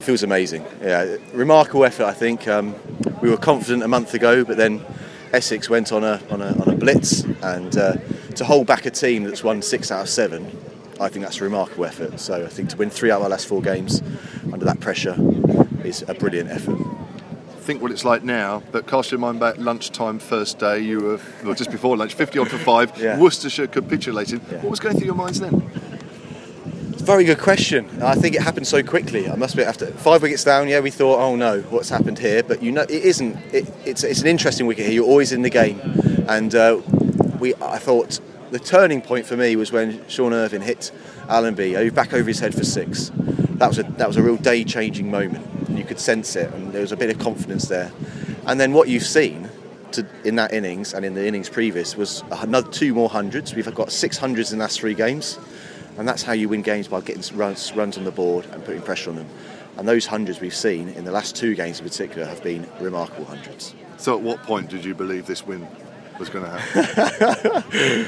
Feels amazing. Yeah, remarkable effort. I think we were confident a month ago, but then Essex went on a blitz, and to hold back a team that's won 6 out of 7, I think that's a remarkable effort. So I think to win 3 out of our last 4 games under that pressure is a brilliant effort. Think what it's like now, but cast your mind back lunchtime first day, you were, well, just before lunch, 50 odd for 5, Yeah. Worcestershire capitulated. Yeah. What was going through your minds then? Very good question. I think it happened so quickly. I must be after 5 wickets down. Yeah, we thought, oh no, what's happened here? But you know, it isn't. It's an interesting wicket here. You're always in the game, and I thought the turning point for me was when Sean Irvine hit Allenby back over his head for 6. That was a real day-changing moment. And you could sense it, and there was a bit of confidence there. And then what you've seen in that innings and in the innings previous was another 2 more hundreds. We've got 6 hundreds in the last 3 games. And that's how you win games, by getting runs on the board and putting pressure on them. And those hundreds we've seen in the last 2 games in particular have been remarkable hundreds. So at what point did you believe this win was going to happen?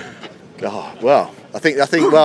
I think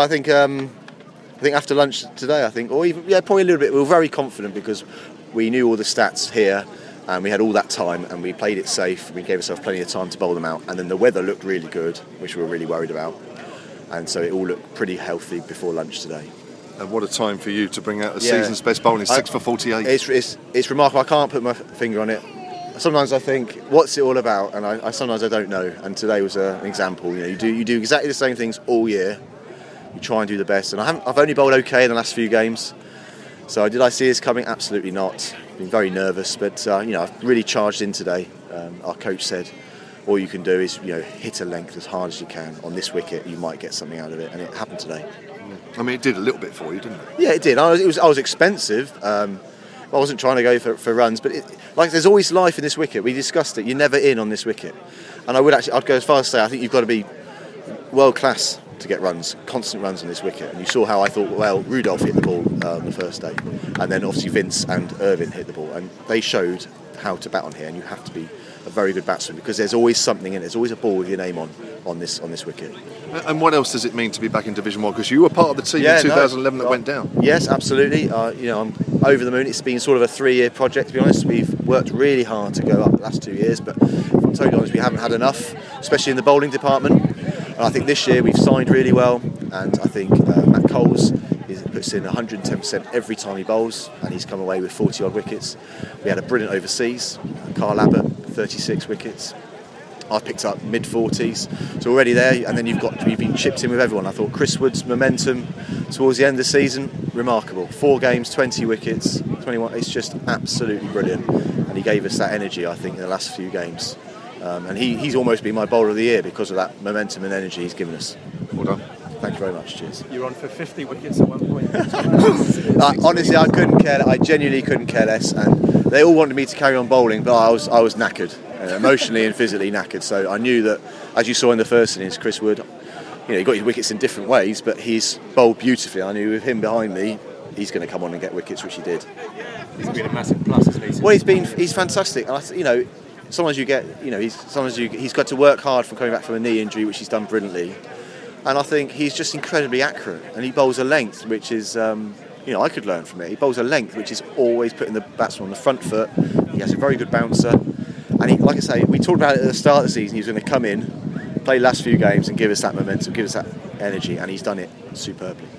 after lunch today, probably a little bit. We were very confident because we knew all the stats here, and we had all that time, and we played it safe. We gave ourselves plenty of time to bowl them out, and then the weather looked really good, which we were really worried about. And so it all looked pretty healthy before lunch today. And what a time for you to bring out the season's best bowling, 6 for 48. It's remarkable. I can't put my finger on it. Sometimes I think, what's it all about? And I sometimes I don't know. And today was an example. You know, you do exactly the same things all year. You try and do the best. And I've only bowled okay in the last few games. So did I see this coming? Absolutely not. Been very nervous, but I've really charged in today. Our coach said, all you can do is hit a length as hard as you can on this wicket. You might get something out of it, and it happened today. I mean, it did a little bit for you, didn't it? Yeah, it did. I was expensive. I wasn't trying to go for runs, but there's always life in this wicket. We discussed it. You're never in on this wicket, and I'd go as far as to say I think you've got to be world class to get runs, constant runs on this wicket. And you saw how I thought, well, Rudolph hit the ball on the first day, and then obviously Vince and Irvine hit the ball, and they showed how to bat on here. And you have to be a very good batsman because there's always something in it. There's always a ball with your name on this wicket. And what else does it mean to be back in Division 1? Because you were part of the team in 2011 that went down. Yes, absolutely. I'm over the moon. It's been sort of a 3-year project, to be honest. We've worked really hard to go up the last 2 years, but if I'm totally honest, we haven't had enough, especially in the bowling department. And I think this year we've signed really well, and I think Matt Coles puts in 110% every time he bowls, and he's come away with 40 odd wickets. We had a brilliant overseas, Carl Abbott, 36 wickets. I picked up mid-40s, so already there. And then you've been chipped in with everyone. I thought Chris Wood's momentum towards the end of the season, remarkable. 4 games, 20 wickets, 21. It's just absolutely brilliant, and he gave us that energy, I think, in the last few games. And he's almost been my bowler of the year because of that momentum and energy he's given us. Well done. Thank you very much. Cheers. You were on for 50 wickets at one point. Honestly, I couldn't care. I genuinely couldn't care less, and they all wanted me to carry on bowling, but I was knackered, emotionally and physically knackered. So I knew that, as you saw in the first innings, Chris Wood, he got his wickets in different ways, but he's bowled beautifully. I knew with him behind me, he's going to come on and get wickets, which he did. He's been a massive plus, hasn't he? Well, he's fantastic. And sometimes he's got to work hard from coming back from a knee injury, which he's done brilliantly. And I think he's just incredibly accurate, and he bowls a length which is, I could learn from it. He bowls a length which is always putting the batsman on the front foot. He has a very good bouncer, and like I say, we talked about it at the start of the season. He was going to come in, play the last few games, and give us that momentum, give us that energy, and he's done it superbly.